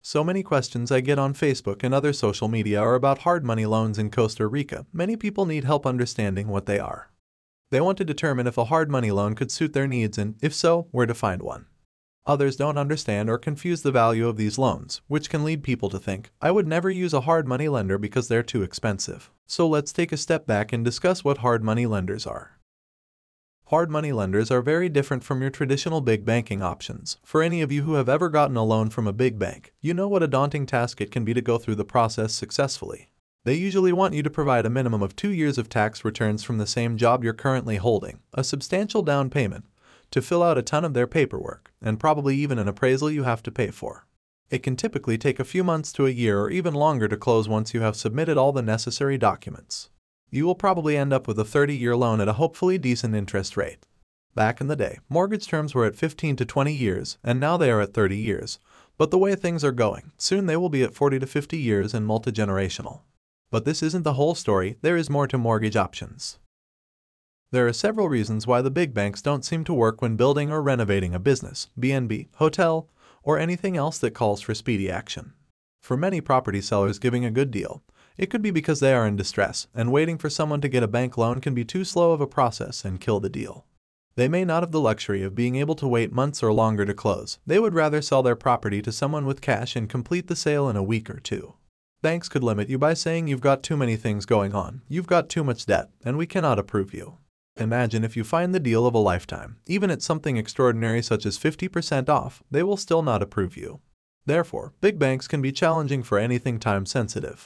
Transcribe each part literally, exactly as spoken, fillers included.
So many questions I get on Facebook and other social media are about hard money loans in Costa Rica. Many people need help understanding what they are. They want to determine if a hard money loan could suit their needs and, if so, where to find one. Others don't understand or confuse the value of these loans, which can lead people to think, I would never use a hard money lender because they're too expensive. So let's take a step back and discuss what hard money lenders are. Hard money lenders are very different from your traditional big banking options. For any of you who have ever gotten a loan from a big bank, you know what a daunting task it can be to go through the process successfully. They usually want you to provide a minimum of two years of tax returns from the same job you're currently holding, a substantial down payment, to fill out a ton of their paperwork, and probably even an appraisal you have to pay for. It can typically take a few months to a year or even longer to close once you have submitted all the necessary documents. You will probably end up with a thirty-year loan at a hopefully decent interest rate. Back in the day, mortgage terms were at fifteen to twenty years, and now they are at thirty years. But the way things are going, soon they will be at forty to fifty years and multi-generational. But this isn't the whole story, there is more to mortgage options. There are several reasons why the big banks don't seem to work when building or renovating a business, B and B, hotel, or anything else that calls for speedy action. For many property sellers giving a good deal, it could be because they are in distress, and waiting for someone to get a bank loan can be too slow of a process and kill the deal. They may not have the luxury of being able to wait months or longer to close. They would rather sell their property to someone with cash and complete the sale in a week or two. Banks could limit you by saying you've got too many things going on, you've got too much debt, and we cannot approve you. Imagine if you find the deal of a lifetime. Even at something extraordinary such as fifty percent off, they will still not approve you. Therefore, big banks can be challenging for anything time-sensitive.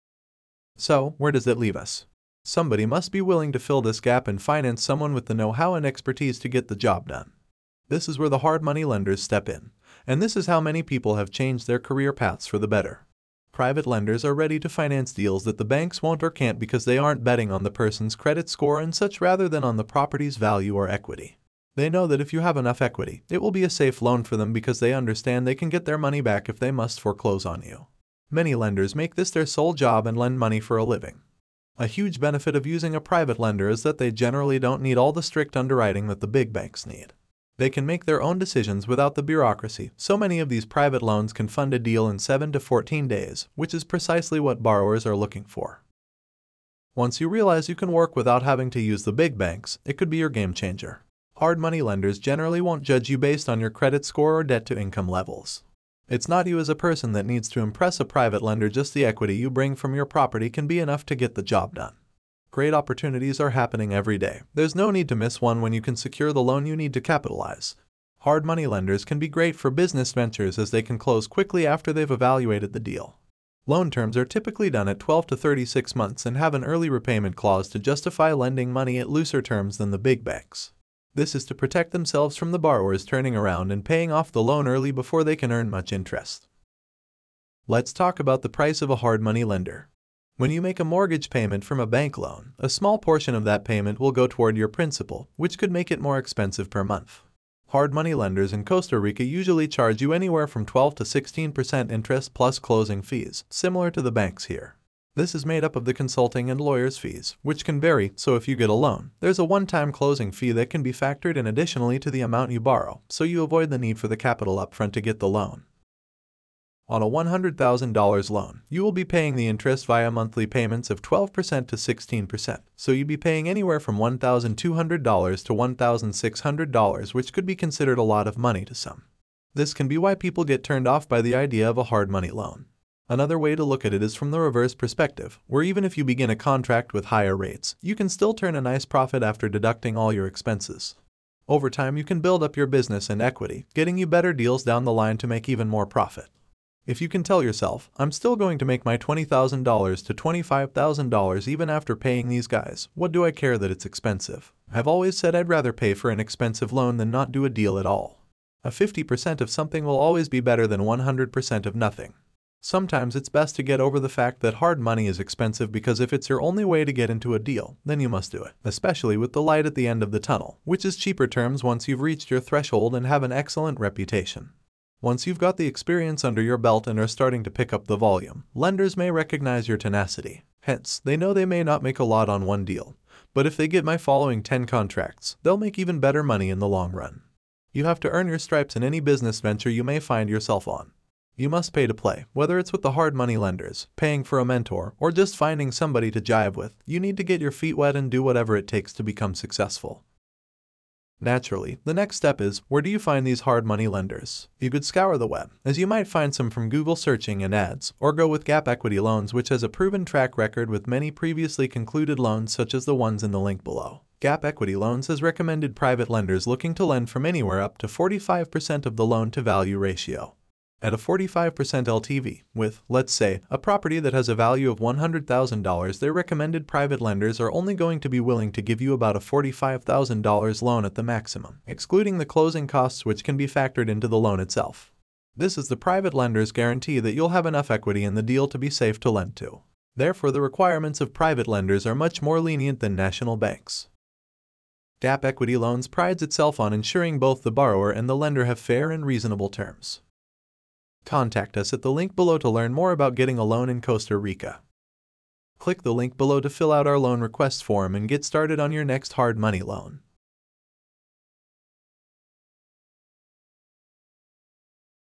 So, where does it leave us? Somebody must be willing to fill this gap and finance someone with the know-how and expertise to get the job done. This is where the hard money lenders step in, and this is how many people have changed their career paths for the better. Private lenders are ready to finance deals that the banks won't or can't because they aren't betting on the person's credit score and such rather than on the property's value or equity. They know that if you have enough equity, it will be a safe loan for them because they understand they can get their money back if they must foreclose on you. Many lenders make this their sole job and lend money for a living. A huge benefit of using a private lender is that they generally don't need all the strict underwriting that the big banks need. They can make their own decisions without the bureaucracy. So many of these private loans can fund a deal in seven to fourteen days, which is precisely what borrowers are looking for. Once you realize you can work without having to use the big banks, it could be your game changer. Hard money lenders generally won't judge you based on your credit score or debt-to-income levels. It's not you as a person that needs to impress a private lender, just the equity you bring from your property can be enough to get the job done. Great opportunities are happening every day. There's no need to miss one when you can secure the loan you need to capitalize. Hard money lenders can be great for business ventures as they can close quickly after they've evaluated the deal. Loan terms are typically done at twelve to thirty-six months and have an early repayment clause to justify lending money at looser terms than the big banks. This is to protect themselves from the borrowers turning around and paying off the loan early before they can earn much interest. Let's talk about the price of a hard money lender. When you make a mortgage payment from a bank loan, a small portion of that payment will go toward your principal, which could make it more expensive per month. Hard money lenders in Costa Rica usually charge you anywhere from twelve to sixteen percent interest plus closing fees, similar to the banks here. This is made up of the consulting and lawyers' fees, which can vary, so if you get a loan, there's a one-time closing fee that can be factored in additionally to the amount you borrow, so you avoid the need for the capital upfront to get the loan. On a one hundred thousand dollars loan, you will be paying the interest via monthly payments of twelve percent to sixteen percent, so you'd be paying anywhere from one thousand two hundred dollars to one thousand six hundred dollars, which could be considered a lot of money to some. This can be why people get turned off by the idea of a hard money loan. Another way to look at it is from the reverse perspective, where even if you begin a contract with higher rates, you can still turn a nice profit after deducting all your expenses. Over time, you can build up your business and equity, getting you better deals down the line to make even more profit. If you can tell yourself, I'm still going to make my twenty thousand dollars to twenty-five thousand dollars even after paying these guys, what do I care that it's expensive? I've always said I'd rather pay for an expensive loan than not do a deal at all. A fifty percent of something will always be better than one hundred percent of nothing. Sometimes it's best to get over the fact that hard money is expensive, because if it's your only way to get into a deal, then you must do it, especially with the light at the end of the tunnel, which is cheaper terms once you've reached your threshold and have an excellent reputation. Once you've got the experience under your belt and are starting to pick up the volume, lenders may recognize your tenacity. Hence, they know they may not make a lot on one deal, but if they get my following ten contracts, they'll make even better money in the long run. You have to earn your stripes in any business venture you may find yourself on. You must pay to play, whether it's with the hard money lenders, paying for a mentor, or just finding somebody to jive with. You need to get your feet wet and do whatever it takes to become successful. Naturally, the next step is, where do you find these hard money lenders? You could scour the web, as you might find some from Google searching and ads, or go with Gap Equity Loans, which has a proven track record with many previously concluded loans such as the ones in the link below. Gap Equity Loans has recommended private lenders looking to lend from anywhere up to forty-five percent of the loan-to-value ratio. At a forty-five percent L T V, with, let's say, a property that has a value of one hundred thousand dollars, their recommended private lenders are only going to be willing to give you about a forty-five thousand dollars loan at the maximum, excluding the closing costs which can be factored into the loan itself. This is the private lender's guarantee that you'll have enough equity in the deal to be safe to lend to. Therefore, the requirements of private lenders are much more lenient than national banks. Gap Equity Loans prides itself on ensuring both the borrower and the lender have fair and reasonable terms. Contact us at the link below to learn more about getting a loan in Costa Rica. Click the link below to fill out our loan request form and get started on your next hard money loan.